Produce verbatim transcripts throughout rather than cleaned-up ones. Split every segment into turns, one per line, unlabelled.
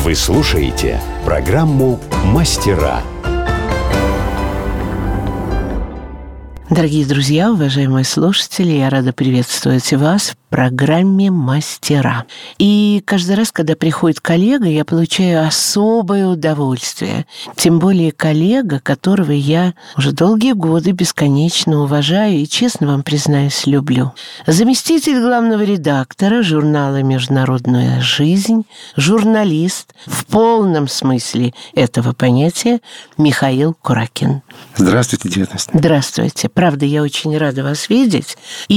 Вы слушаете программу «Мастера».
Дорогие друзья, уважаемые слушатели, я рада приветствовать вас в программе «Мастера». И каждый раз, когда приходит коллега, я получаю особое удовольствие. Тем более коллега, которого я уже долгие годы бесконечно уважаю и, честно вам признаюсь, люблю. Заместитель главного редактора журнала «Международная жизнь», журналист в полном смысле этого понятия Михаил Куракин.
Здравствуйте, Диана.
Здравствуйте. Правда, я очень рада вас видеть.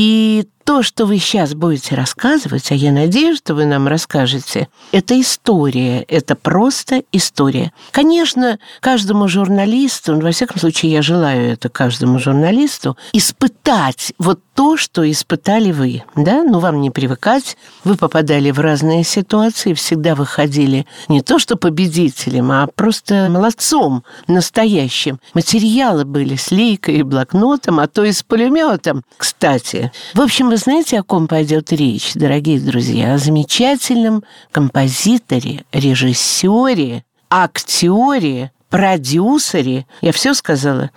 И то, что вы сейчас будете рассказывать, а я надеюсь, что вы нам расскажете, это история, это просто история. Конечно, каждому журналисту, во всяком случае, я желаю это каждому журналисту, испытать вот то, что испытали вы, да? Ну, вам не привыкать, вы попадали в разные ситуации, всегда выходили не то что победителем, а просто молодцом настоящим. Материалы были с лейкой и блокнотом, а то и с пулеметом, кстати. В общем, вы знаете, о ком пойдет речь, дорогие друзья? О замечательном композиторе, режиссере, актере, продюсере, я все сказала,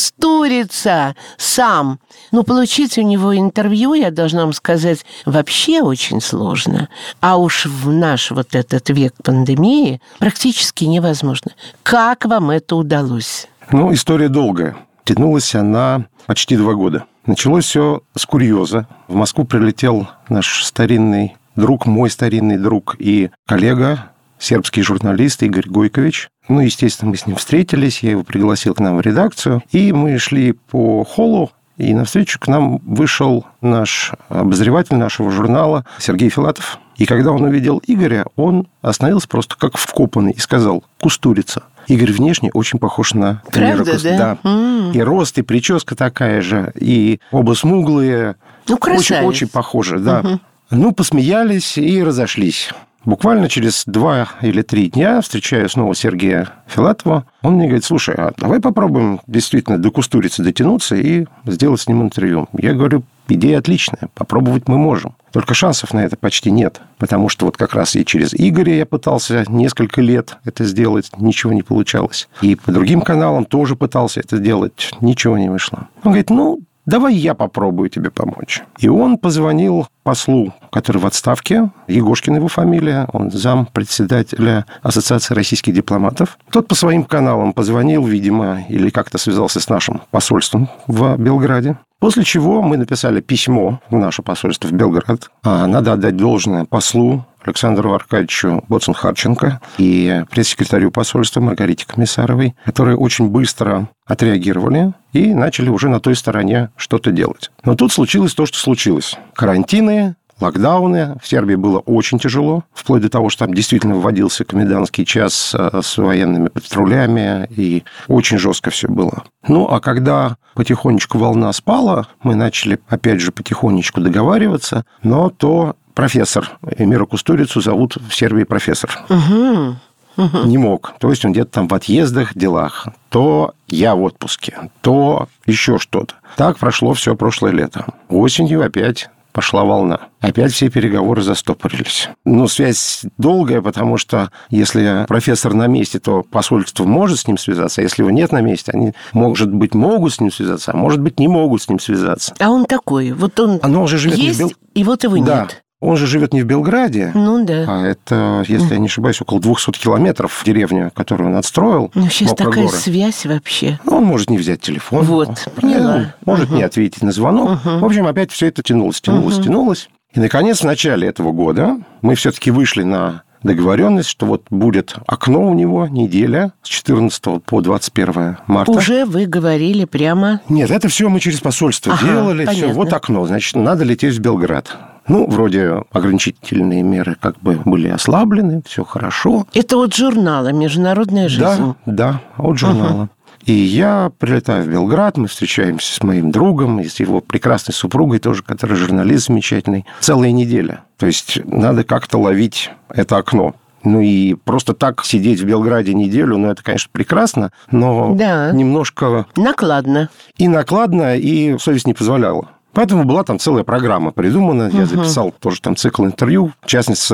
Кустурица сам. Но получить у него интервью, я должна вам сказать, вообще очень сложно. А уж в наш вот этот век пандемии практически невозможно. Как вам это удалось?
Ну, история долгая. Тянулась она почти два года. Началось все с курьеза. В Москву прилетел наш старинный друг, мой старинный друг и коллега, сербский журналист Игорь Гойкович. Ну, естественно, мы с ним встретились, я его пригласил к нам в редакцию, и мы шли по холлу, и навстречу к нам вышел наш обозреватель нашего журнала Сергей Филатов. И когда он увидел Игоря, он остановился просто как вкопанный и сказал: «Кустурица». Игорь внешне очень похож на Эмира Кустурицу. Да? Да. Mm. И рост, и прическа такая же, и оба смуглые.
Ну, красавец.
Очень-очень похожи, да.
Mm-hmm.
Ну, посмеялись и разошлись. Буквально через два или три дня встречаю снова Сергея Филатова. Он мне говорит: слушай, а давай попробуем действительно до Кустурицы дотянуться и сделать с ним интервью. Я говорю: идея отличная, попробовать мы можем. Только шансов на это почти нет, потому что вот как раз и через Игоря я пытался несколько лет это сделать, ничего не получалось. И по другим каналам тоже пытался это сделать, ничего не вышло. Он говорит: ну, давай я попробую тебе помочь. И он позвонил послу, который в отставке, Егошкин его фамилия, он зам председателя Ассоциации российских дипломатов. Тот по своим каналам позвонил, видимо, или как-то связался с нашим посольством в Белграде. После чего мы написали письмо в наше посольство в Белград. Надо отдать должное послу Александру Аркадьевичу Боцман-Харченко и пресс-секретарю посольства Маргарите Комиссаровой, которые очень быстро отреагировали и начали уже на той стороне что-то делать. Но тут случилось то, что случилось. Карантины, локдауны. В Сербии было очень тяжело, вплоть до того, что там действительно вводился комендантский час с военными патрулями, и очень жестко все было. Ну, а когда потихонечку волна спала, мы начали, опять же, потихонечку договариваться, но то профессор Эмира Кустурицу зовут в Сербии профессор.
Угу. Угу.
Не мог. То есть он где-то там в отъездах, делах. То я в отпуске, то еще что-то. Так прошло все прошлое лето. Осенью опять пошла волна. Опять все переговоры застопорились. Ну, связь долгая, потому что если профессор на месте, то посольство может с ним связаться, а если его нет на месте, они, может быть, могут с ним связаться, а может быть, не могут с ним связаться.
А он такой, вот он
Оно уже живет
есть,
не в Бел...
и вот его
да.
нет.
Он же живет не в Белграде,
ну, да.
а это, если я не ошибаюсь, около двухсот километров деревня, которую он отстроил.
Ну, сейчас такая
горы.
Связь вообще.
Он может не взять телефон.
Вот, поняла.
Может угу. не ответить на звонок. Угу. В общем, опять все это тянулось, тянулось, угу. тянулось. И, наконец, в начале этого года мы все-таки вышли на договоренность, что вот будет окно у него, неделя, с четырнадцатого по двадцать первое марта.
Уже вы говорили прямо...
Нет, это все мы через посольство ага, делали. Все, вот окно, значит, надо лететь в Белград. Ну, вроде ограничительные меры как бы были ослаблены, все хорошо.
Это от журнала «Международная жизнь».
Да, да, от журнала. Угу. И я прилетаю в Белград, мы встречаемся с моим другом и с его прекрасной супругой тоже, которая журналист замечательный. Целая неделя. То есть надо как-то ловить это окно. Ну и просто так сидеть в Белграде неделю, ну это, конечно, прекрасно, но
да.
немножко...
Накладно.
И накладно, и совесть не позволяла. Поэтому была там целая программа придумана. Я записал тоже там цикл интервью. В частности,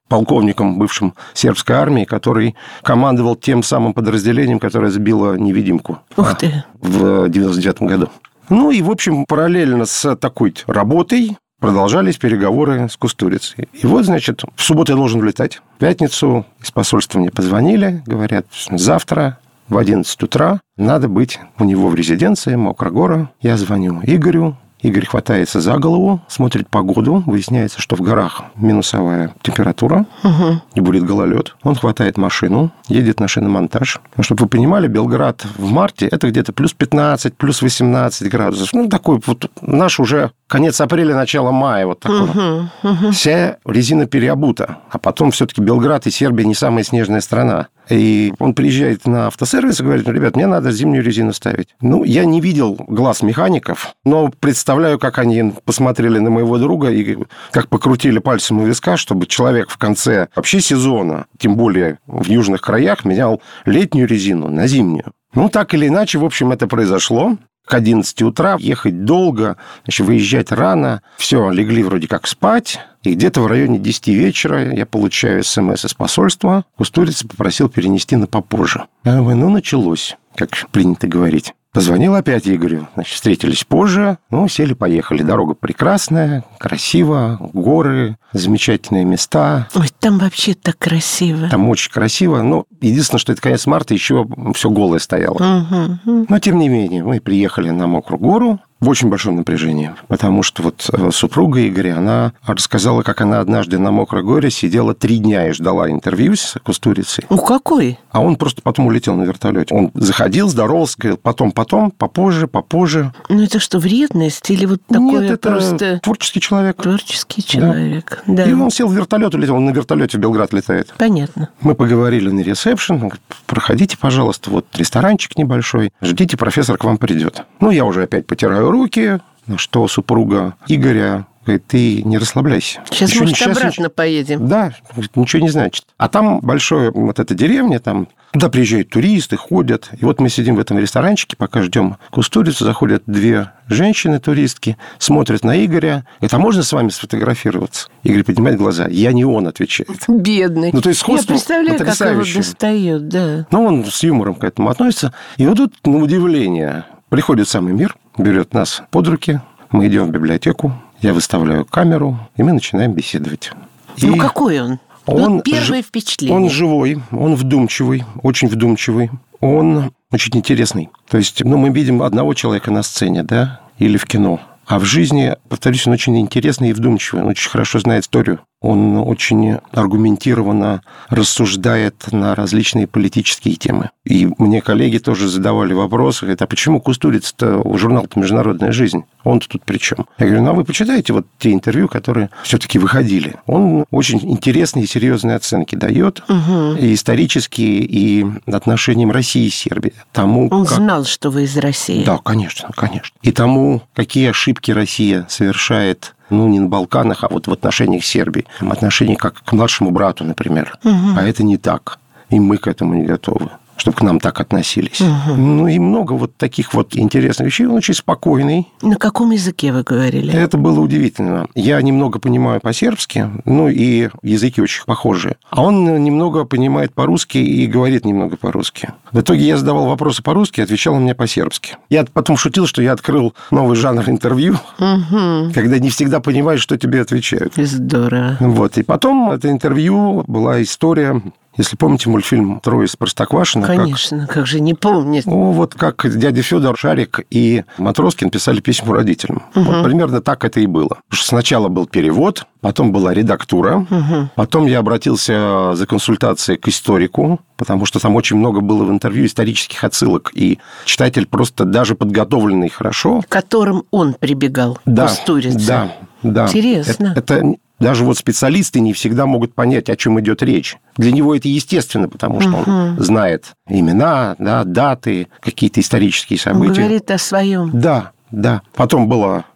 полковником бывшим сербской армии, который командовал тем самым подразделением, которое сбило невидимку.
Ух ты.
В девяносто девятом году. Ну и, в общем, параллельно с такой работой продолжались переговоры с Кустурицей. И вот, значит, в субботу я должен улетать. В пятницу из посольства мне позвонили, говорят, завтра в одиннадцать утра надо быть у него в резиденции, Мокрая Гора. Я звоню Игорю. Игорь хватается за голову, смотрит погоду. Выясняется, что в горах минусовая температура, угу. и будет гололед. Он хватает машину, едет на шиномонтаж. Чтобы вы понимали, Белград в марте – это где-то плюс пятнадцать, плюс восемнадцать градусов. Ну, такой вот наш уже конец апреля, начало мая. Вот такой. Угу, угу. Вся резина переобута. А потом все-таки Белград и Сербия не самая снежная страна. И он приезжает на автосервис и говорит, ну, ребят, мне надо зимнюю резину ставить. Ну, я не видел глаз механиков, но представляю, как они посмотрели на моего друга и как покрутили пальцем у виска, чтобы человек в конце вообще сезона, тем более в южных краях, менял летнюю резину на зимнюю. Ну, так или иначе, в общем, это произошло. К одиннадцати утра ехать долго, значит, выезжать рано. Все, легли вроде как спать. И где-то в районе десяти вечера я получаю смс из посольства. Кустурица попросил перенести на попозже. Я говорю, ну, началось, как принято говорить. Позвонил опять Игорю. Значит, встретились позже. Ну, сели, поехали. Дорога прекрасная, красиво, горы, замечательные места.
Ой, там вообще так красиво.
Там очень красиво. Но единственное, что это конец марта, еще все голое стояло. Угу. Но, тем не менее, мы приехали на Мокрую Гору в очень большом напряжении. Потому что вот супруга Игоря, она рассказала, как она однажды на Мокрой Горе сидела три дня и ждала интервью с Кустурицей.
Ну, какой?
А он просто потом улетел на вертолете. Он заходил, здоровался, говорил, потом, потом, попозже, попозже.
Ну, это что, вредность? Или вот такое?
Нет, это
просто...
творческий человек.
Творческий человек, да.
да. И он сел в вертолет, улетел. Он на вертолете в Белград летает.
Понятно.
Мы поговорили на ресепшн. Он говорит, проходите, пожалуйста, вот ресторанчик небольшой. Ждите, профессор к вам придет. Ну, я уже опять потираю руки, на что супруга Игоря говорит, ты не расслабляйся.
Сейчас,
Еще
может,
сейчас
обратно
ничего...
поедем.
Да, ничего не значит. А там большая вот эта деревня, там туда приезжают туристы, ходят. И вот мы сидим в этом ресторанчике, пока ждем Кустурицу, заходят две женщины-туристки, смотрят на Игоря. Говорят, а можно с вами сфотографироваться? Игорь поднимает глаза. Я не он, отвечает.
Бедный.
Ну, то есть сходство
Я представляю, как его достает, да.
Ну, он с юмором к этому относится. И вот тут, на удивление, приходит самый мир, берет нас под руки, мы идем в библиотеку, я выставляю камеру, и мы начинаем беседовать.
Ну, и какой он?
Он
ну, первое
ж...
впечатление.
Он живой, он вдумчивый, очень вдумчивый, он очень интересный. То есть, ну, мы видим одного человека на сцене, да, или в кино. А в жизни, повторюсь, он очень интересный и вдумчивый, он очень хорошо знает историю. Он очень аргументированно рассуждает на различные политические темы. И мне коллеги тоже задавали вопросы, говорят, а почему Кустурица-то, журнал-то «Международная жизнь», он-то тут при чем? Я говорю, ну, а вы почитайте вот те интервью, которые все-таки выходили. Он очень интересные и серьезные оценки дает, угу. и исторические, и отношениям России и Сербии. Тому,
он
как...
знал, что вы из России.
Да, конечно, конечно. И тому, какие ошибки Россия совершает, ну, не на Балканах, а вот в отношениях Сербии. В отношениях как к младшему брату, например. Угу. А это не так. И мы к этому не готовы, чтобы к нам так относились. Угу. Ну, и много вот таких вот интересных вещей. Он очень спокойный.
На каком языке вы говорили?
Это было удивительно. Я немного понимаю по-сербски, ну, и языки очень похожие. А он немного понимает по-русски и говорит немного по-русски. В итоге я задавал вопросы по-русски, отвечал он мне по-сербски. Я потом шутил, что я открыл новый жанр интервью, угу. когда не всегда понимаешь, что тебе отвечают.
Здорово.
Вот. И потом это интервью была история... Если помните мультфильм «Трое из Простоквашино».
Конечно, как, как же не помнить.
Ну, вот как дядя Федор, Шарик и Матроскин писали письма родителям. Угу. Вот примерно так это и было. Сначала был перевод, потом была редактура, угу. потом я обратился за консультацией к историку, потому что там очень много было в интервью исторических отсылок, и читатель просто даже подготовленный хорошо...
К которым он прибегал,
да,
Кустурица.
Да, да.
Интересно.
Это... это... Даже вот специалисты не всегда могут понять, о чем идет речь. Для него это естественно, потому что угу. он знает имена, да, даты, какие-то исторические события.
Он говорит о своем.
Да, да. Потом была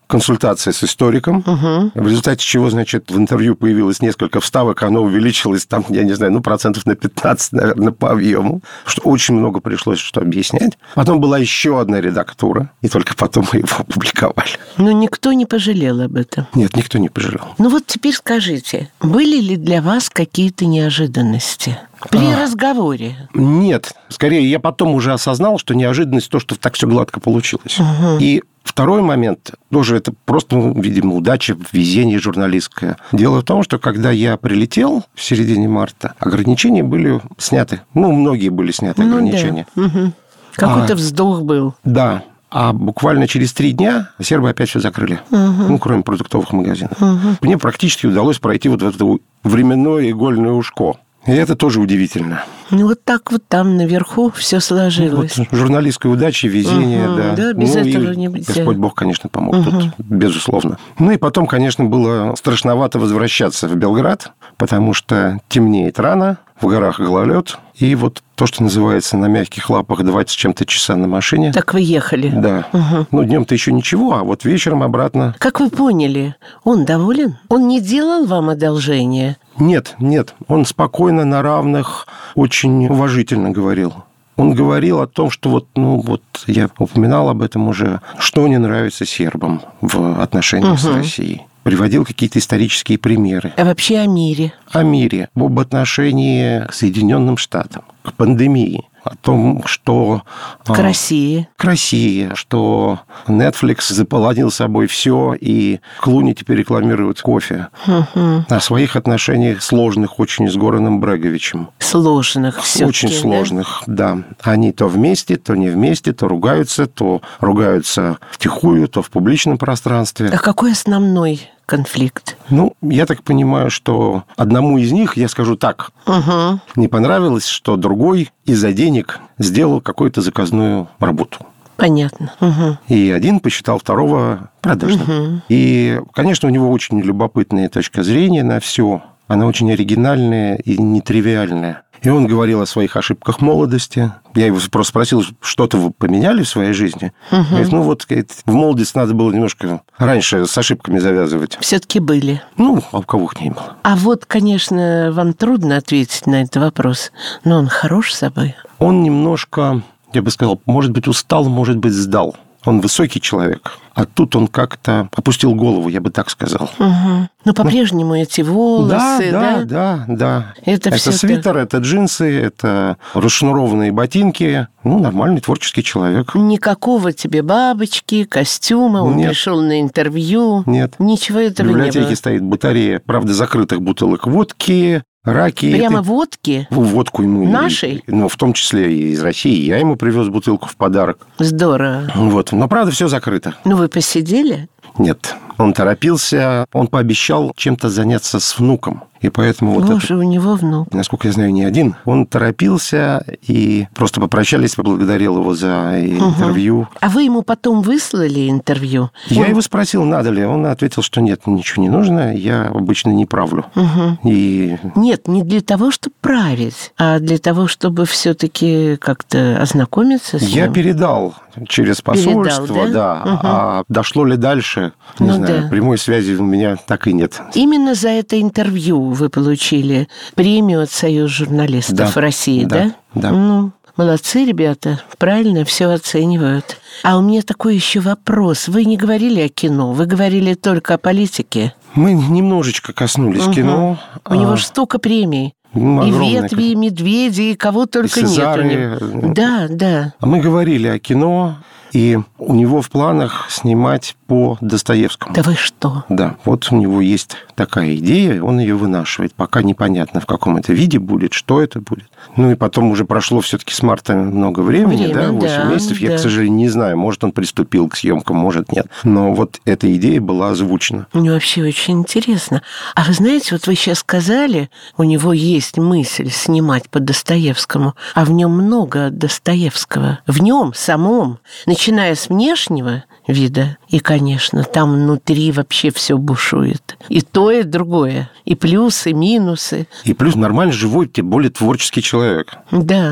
консультация с историком, угу. в результате чего, значит, в интервью появилось несколько вставок, оно увеличилось там, я не знаю, ну, процентов на пятнадцать, наверное, по объему, что очень много пришлось что объяснять. Потом была еще одна редактура, и только потом мы его опубликовали.
Но никто не пожалел об этом?
Нет, никто не пожалел.
Ну вот теперь скажите, были ли для вас какие-то неожиданности при а, разговоре?
Нет. Скорее, я потом уже осознал, что неожиданность то, что так все гладко получилось. Угу. И второй момент, тоже это просто, ну, видимо, удача, везение журналистское. Дело в том, что когда я прилетел в середине марта, ограничения были сняты. Ну, многие были сняты ну, ограничения.
Да. Угу. Какой-то а, вздох был.
Да. А буквально через три дня сербы опять все закрыли. Угу. Ну, кроме продуктовых магазинов. Угу. Мне практически удалось пройти вот в это временное игольное ушко. И это тоже удивительно.
Ну, вот так вот там наверху все сложилось.
Ну, вот журналистская удача, везение, угу, да.
Да, без
ну,
этого не будет.
Господь Бог, конечно, помог
угу.
тут, безусловно. Ну, и потом, конечно, было страшновато возвращаться в Белград, потому что темнеет рано, в горах гололед, и вот то, что называется на мягких лапах двадцать с чем-то часа на машине.
Так вы ехали?
Да.
Угу.
Ну, днем-то еще ничего, а вот вечером обратно.
Как вы поняли, он доволен? Он не делал вам одолжения?
Нет, нет. Он спокойно, на равных, очень уважительно говорил. Он говорил о том, что вот, ну, вот я упоминал об этом уже, что не нравится сербам в отношениях угу. с Россией. Приводил какие-то исторические примеры.
А вообще о мире?
О мире, об отношении к Соединенным Штатам, к пандемии, о том, что...
К России.
К России, что Netflix заполонил собой все, и Клуни теперь рекламирует кофе. Угу. О своих отношениях сложных очень с Гораном Бреговичем.
Сложных все-таки,
Очень сложных, да? да. Они то вместе, то не вместе, то ругаются, то ругаются втихую, то в публичном пространстве.
А какой основной конфликт?
Ну, я так понимаю, что одному из них, я скажу так, угу. не понравилось, что другой из-за денег сделал какую-то заказную работу.
Понятно. Угу.
И один посчитал второго продажным. Угу. И, конечно, у него очень любопытная точка зрения на все. Она очень оригинальная и нетривиальная. И он говорил о своих ошибках молодости. Я его просто спросил, что-то вы поменяли в своей жизни? Угу. Говорит, ну вот, говорит, в молодости надо было немножко раньше с ошибками завязывать.
Все-таки были.
Ну, а у кого их не было.
А вот, конечно, вам трудно ответить на этот вопрос, но он хорош собой.
Он немножко, я бы сказал, может быть, устал, может быть, сдал. Он высокий человек, а тут он как-то опустил голову, я бы так сказал.
Угу. Но по-прежнему ну, эти волосы,
да? Да,
да,
да, да.
Это,
это свитер, это... это джинсы, это расшнурованные ботинки. Ну, нормальный творческий человек.
Никакого тебе бабочки, костюма, он
Нет.
пришел на интервью.
Нет.
Ничего этого не было.
В библиотеке стоит батарея, правда, закрытых бутылок водки, раки.
Прямо
это...
водки?
Водку ему.
Нашей?
Ну, в том числе и из России. Я ему привез бутылку в подарок.
Здорово.
Вот. Но, правда, все закрыто.
Ну, вы посидели?
Нет. Он торопился, он пообещал чем-то заняться с внуком. И поэтому вот
Боже,
это...
у него внук.
Насколько я знаю, не один. Он торопился и просто попрощались, поблагодарил его за интервью.
Угу. А вы ему потом выслали интервью?
Я
он...
его спросил, надо ли. Он ответил, что нет, ничего не нужно, я обычно не правлю.
Угу.
И...
Нет, не для того, чтобы править, а для того, чтобы все-таки как-то ознакомиться с ним.
Я передал через посольство,
передал, да.
да. Угу. А дошло ли дальше, не
ну,
знаю.
Да.
Прямой связи у меня так и нет.
Именно за это интервью вы получили премию от Союза журналистов
да.
России, да?
Да, да.
Ну, молодцы ребята, правильно все оценивают. А у меня такой еще вопрос. Вы не говорили о кино, вы говорили только о политике.
Мы немножечко коснулись угу. кино.
У а... него же столько премий. Ну, и ветви, и медведи, и кого только и
Сезары.
Нет у него. Да, да.
Мы говорили о кино, и у него в планах снимать по Достоевскому.
Да вы что?
Да, вот у него есть такая идея, он ее вынашивает. Пока непонятно, в каком это виде будет, что это будет. Ну и потом уже прошло все-таки с марта много времени,
Время,
да, восемь
да,
месяцев. Я,
да.
к сожалению, не знаю, может, он приступил к съемкам, может, нет. Но вот эта идея была озвучена.
Мне вообще очень интересно. А вы знаете, вот вы сейчас сказали, у него есть мысль снимать по Достоевскому, а в нем много Достоевского. В нем самом, начиная с внешнего вида, и, конечно, там внутри вообще все бушует. И то, и другое. И плюсы, и минусы.
И плюс нормально живой, тем более творческий человек.
Да.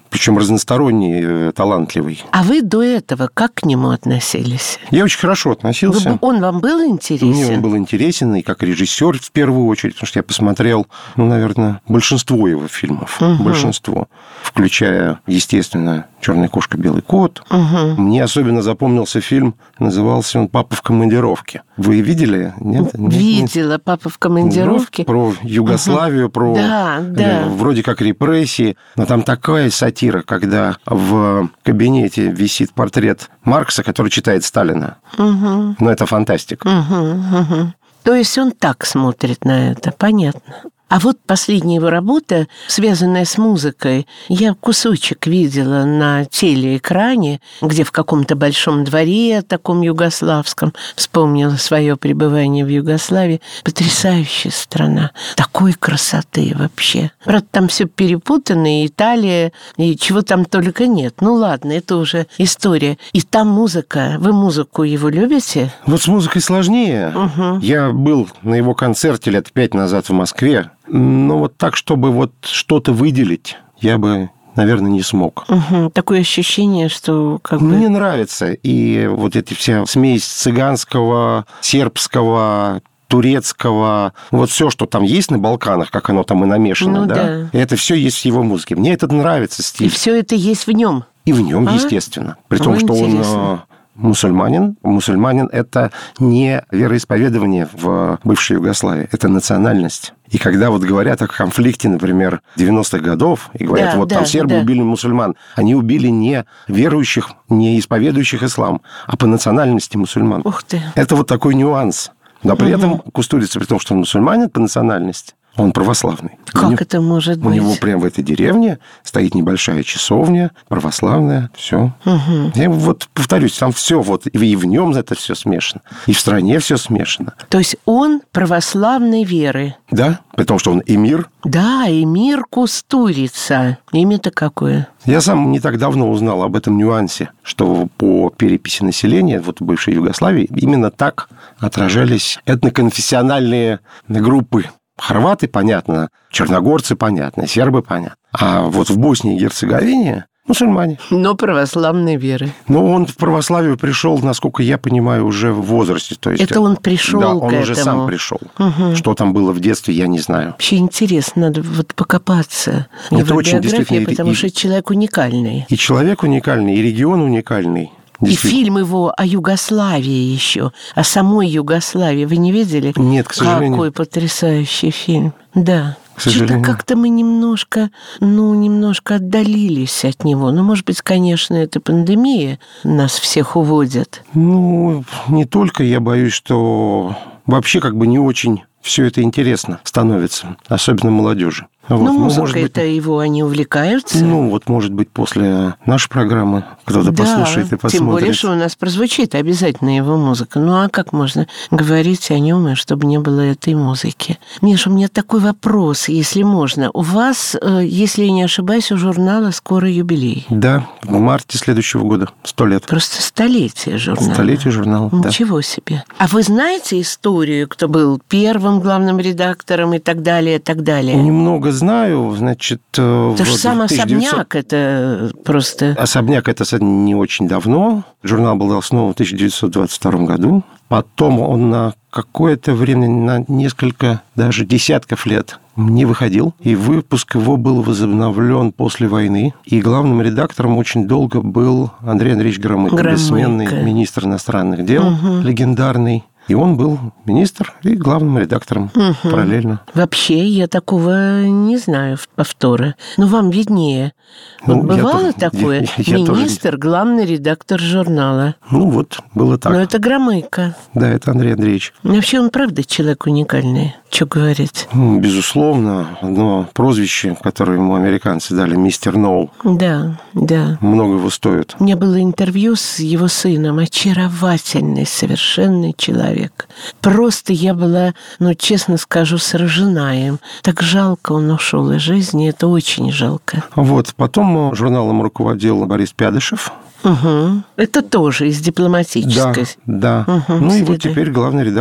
причем разносторонний, талантливый.
А вы до этого как к нему относились?
Я очень хорошо относился.
Вы, он вам был интересен?
Мне он был интересен и как режиссер в первую очередь, потому что я посмотрел, ну, наверное, большинство его фильмов. Угу. Большинство. Включая, естественно, «Черная кошка, белый кот». Угу. Мне особенно запомнился фильм, назывался он «Папа в командировке». Вы видели? Нет?
Видела «Папа в командировке».
Про Югославию, угу. про
да, да.
вроде как репрессии. Но там такая сатира, когда в кабинете висит портрет Маркса, который читает Сталина. Угу. Но это фантастика.
Угу, угу. То есть он так смотрит на это, понятно. А вот последняя его работа, связанная с музыкой, я кусочек видела на телеэкране, где в каком-то большом дворе, таком югославском, вспомнила свое пребывание в Югославии. Потрясающая страна, такой красоты вообще. Правда, там все перепутано, и Италия, и чего там только нет. Ну ладно, это уже история. И там музыка. Вы музыку его любите?
Вот с музыкой сложнее. Угу. Я был на его концерте лет пять назад в Москве. Но вот так, чтобы вот что-то выделить, я бы, наверное, не смог.
Угу. Такое ощущение, что как бы...
Мне нравится. И вот эти вся смесь цыганского, сербского, турецкого, вот все, что там есть на Балканах, как оно там и намешано,
ну,
да?
да.
Это все есть в его музыке. Мне это нравится стиль.
И все это есть в нем.
И в нем,
а?
естественно. При
О,
том, что
интересно.
он мусульманин. Мусульманин – это не вероисповедование в бывшей Югославии, это национальность. И когда вот говорят о конфликте, например, девяностых годов, и говорят,
да,
вот
да,
там сербы
да.
убили мусульман, они убили не верующих, не исповедующих ислам, а по национальности мусульман.
Ух ты.
Это вот такой нюанс. Но при угу. этом Кустурица, при том, что он мусульманин по национальности, он православный.
Как
у
это
него,
может быть?
У него прямо в этой деревне стоит небольшая часовня, православная, все.
Угу.
Я вот повторюсь, там все вот, и в нем это все смешано, и в стране все смешано.
То есть он православной веры?
Да, при том, что он эмир.
Да, эмир Кустурица. Имя-то какое?
Я сам не так давно узнал об этом нюансе, что по переписи населения вот в бывшей Югославии именно так отражались этноконфессиональные группы. Хорваты, понятно, черногорцы, понятно, сербы, понятно. А вот в Боснии и Герцеговине мусульмане.
Но православной веры.
Но он в православие пришел, насколько я понимаю, уже в возрасте. То есть,
это он пришел
да,
к
он
этому.
уже сам пришел.
Угу.
Что там было в детстве, я не знаю.
Вообще интересно, надо вот покопаться.
Это
его
очень
биография,
действительно...
потому
и,
что человек уникальный.
И человек уникальный, и регион уникальный.
И фильм его о Югославии еще, о самой Югославии. Вы не видели?
Нет, к сожалению.
Какой потрясающий фильм. Да.
К сожалению.
Что-то как-то мы немножко, ну, немножко отдалились от него. Ну, может быть, конечно, это пандемия нас всех уводит.
Ну, не только. Я боюсь, что вообще как бы не очень все это интересно становится, особенно молодежи. Вот.
Ну, музыкой-то
ну, может быть,
его они увлекаются.
Ну, вот, может быть, после нашей программы кто-то
да,
послушает и посмотрит.
Тем более, что у нас прозвучит обязательно его музыка. Ну, а как можно говорить о нем, чтобы не было этой музыки? Миша, у меня такой вопрос, если можно. У вас, если я не ошибаюсь, у журнала скоро юбилей.
Да, в марте следующего года, сто лет.
Просто столетие журнала.
Столетие журнала,
Ничего
да.
себе. А вы знаете историю, кто был первым главным редактором и так далее, и так далее?
Немного знаю, значит...
То
вот
же сам
тысяча девятьсот...
особняк, это просто...
Особняк, это не очень давно. Журнал был основан в тысяча девятьсот двадцать втором году. Потом он на какое-то время, на несколько, даже десятков лет не выходил. И выпуск его был возобновлен после войны. И главным редактором очень долго был Андрей Андреевич Громыко,
Громыко.
бессменный министр иностранных дел, угу. легендарный. И он был министр и главным редактором угу. параллельно.
Вообще, я такого не знаю повтора. Но вам виднее. Вот
ну,
бывало
я
такое?
Я, я
министр,
тоже...
главный редактор журнала.
Ну вот, было так.
Но это Громыко.
Да, это Андрей Андреевич.
Вообще, он правда человек уникальный. Что говорить?
Ну, безусловно. Но прозвище, которое ему американцы дали, мистер Ноу.
Да, да.
Много его стоит.
У меня было интервью с его сыном. Очаровательный, совершенный человек. Просто я была, ну, честно скажу, сражена им. Так жалко он ушел из жизни. Это очень жалко.
Вот. Потом журналом руководил Борис Пядышев.
Угу. Это тоже из дипломатической.
Да, да.
Угу,
ну
среды.
и вот теперь главный редактор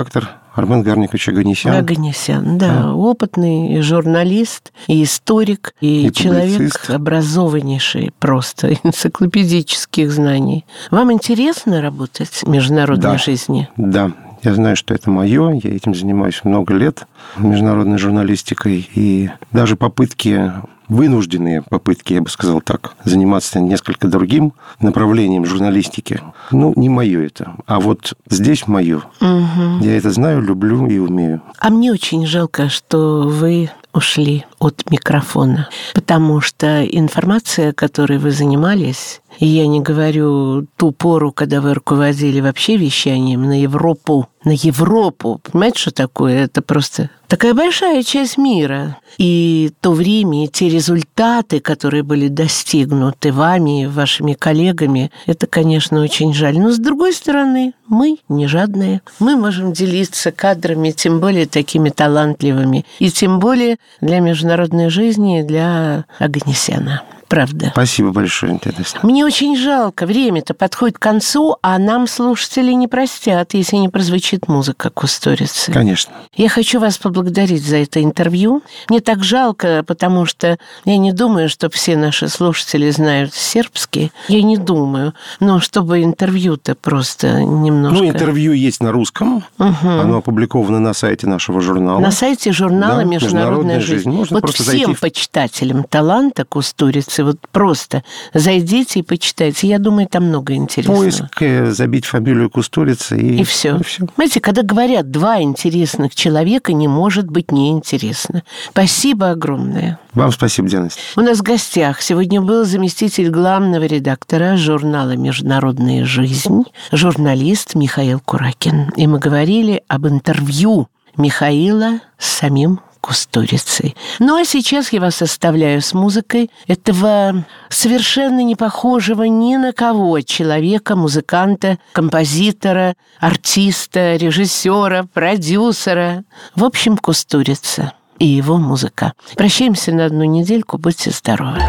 Армен Гарникович Оганесян.
Оганесян, да, да. Опытный и журналист, и историк, и, и человек публицист. Образованнейший, просто энциклопедических знаний. Вам интересно работать в международной
да.
жизни?
Да. Я знаю, что это мое, я этим занимаюсь много лет, международной журналистикой, и даже попытки, вынужденные попытки, я бы сказал так, заниматься несколько другим направлением журналистики, ну, не мое это, а вот здесь мое. Угу. Я это знаю, люблю и умею.
А мне очень жалко, что вы ушли от микрофона, потому что информация, которой вы занимались, и я не говорю ту пору, когда вы руководили вообще вещанием на Европу, на Европу, понимаете, что такое? Это просто такая большая часть мира. И то время, и те результаты, которые были достигнуты вами, вашими коллегами, это, конечно, очень жаль. Но, с другой стороны, мы не жадные. Мы можем делиться кадрами, тем более такими талантливыми, и тем более для международной жизни, для Оганесяна. Правда.
Спасибо большое, интересно.
Мне очень жалко. Время-то подходит к концу, а нам слушатели не простят, если не прозвучит музыка Кустурицы.
Конечно.
Я хочу вас поблагодарить за это интервью. Мне так жалко, потому что я не думаю, что все наши слушатели знают сербский. Я не думаю. Но чтобы интервью-то просто немножко...
Ну, интервью есть на русском. Угу. Оно опубликовано на сайте нашего журнала.
На сайте журнала да, «Международная, Международная жизнь». жизнь.
Можно
вот
всем
зайти... почитателям таланта Кустурицы вот просто зайдите и почитайте. Я думаю, там много интересного.
Поиск, забить фамилию Кустурицы и...
И все.
И все.
Знаете, когда говорят «два интересных человека», не может быть неинтересно. Спасибо огромное.
Вам спасибо, Диана.
У нас в гостях сегодня был заместитель главного редактора журнала «Международная жизнь», журналист Михаил Куракин. И мы говорили об интервью Михаила с самим Кустурицей. Ну, а сейчас я вас оставляю с музыкой этого совершенно не похожего ни на кого человека, музыканта, композитора, артиста, режиссера, продюсера. В общем, Кустурица и его музыка. Прощаемся на одну недельку. Будьте здоровы.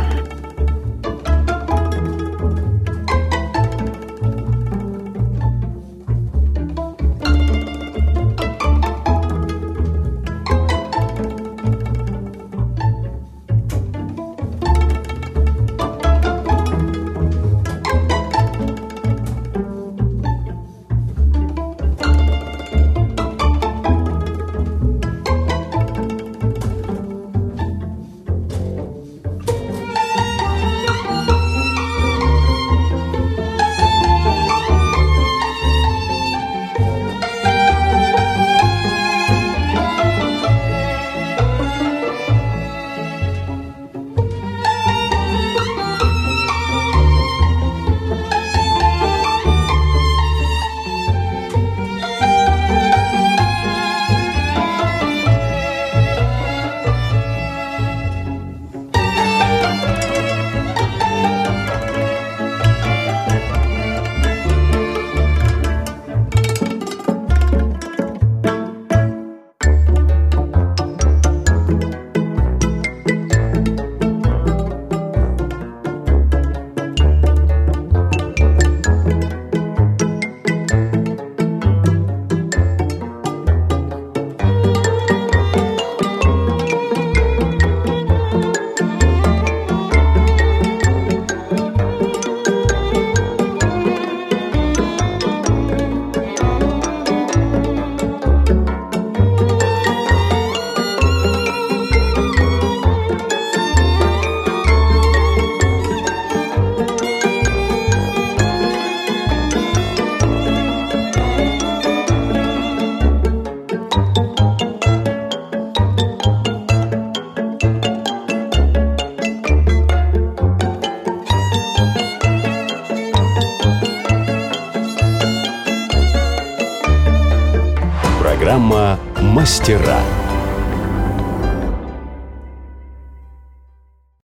Программа «Мастера».